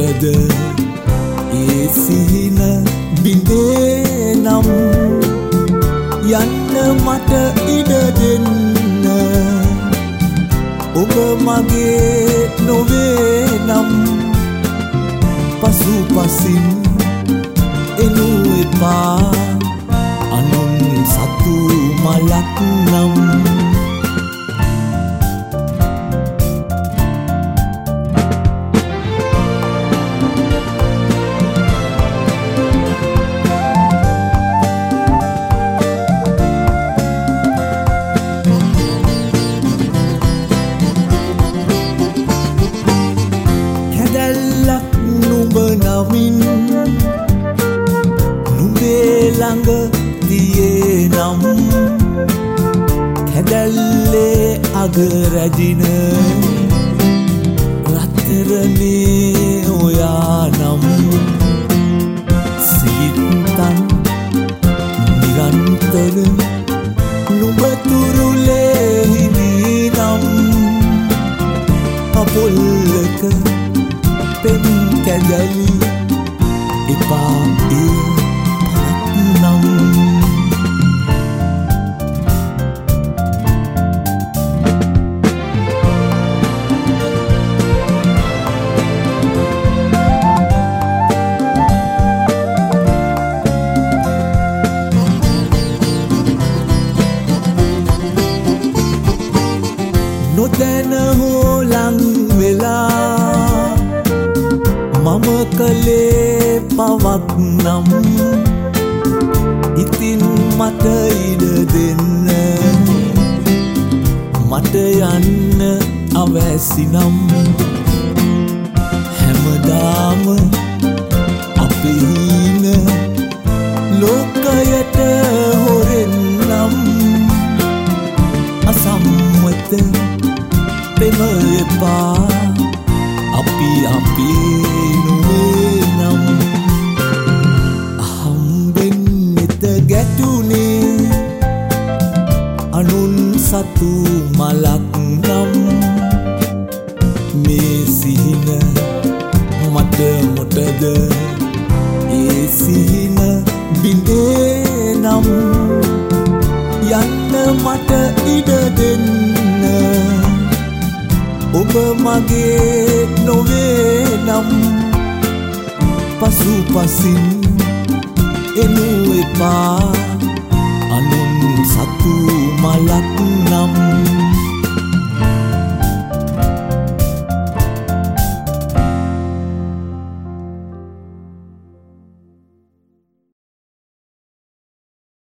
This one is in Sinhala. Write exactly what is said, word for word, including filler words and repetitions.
මොටද ඒ සිහින බිඳේ නම් යන්න මට ඉඩ දෙන්න ඔබ මගේ නොවේ නම් පසු පසින් එනු එපා අනුන් සතු මලක් නම් නුඹේ ළඟ තියේ නම් කැදැල්ලේ අග රැජින රත්තරනේ ඔයා නම් සිතන් නිරන්තර නුඹ තුරුලේ හිමි නම් අපොල්ලක පෙම් කැදැලි එපා ඒ පරක් නම් නොදැන හෝ ලං වෙලා මම කලේ පවක් නම් ඉතින් මට ඉඩ දෙන්න මට යන්න අවැසි නම් හැමදාම අපි හින ලෝකයට හොරෙන් නම් අසම්මත පෙම එපා අපි අපි නුවේ නම් අහම්බෙන්නෙත ගැටුනේ අනුන් සතු මලක් නම් මේ සිහින මට මොටද ඒ සිහින බිඳේ නම් යන්න මට ඉඩ දෙන්න ඔබ මගේ නොවේ නම් පසු පසින් එනු එපා අනුන් සතු මලක් නම්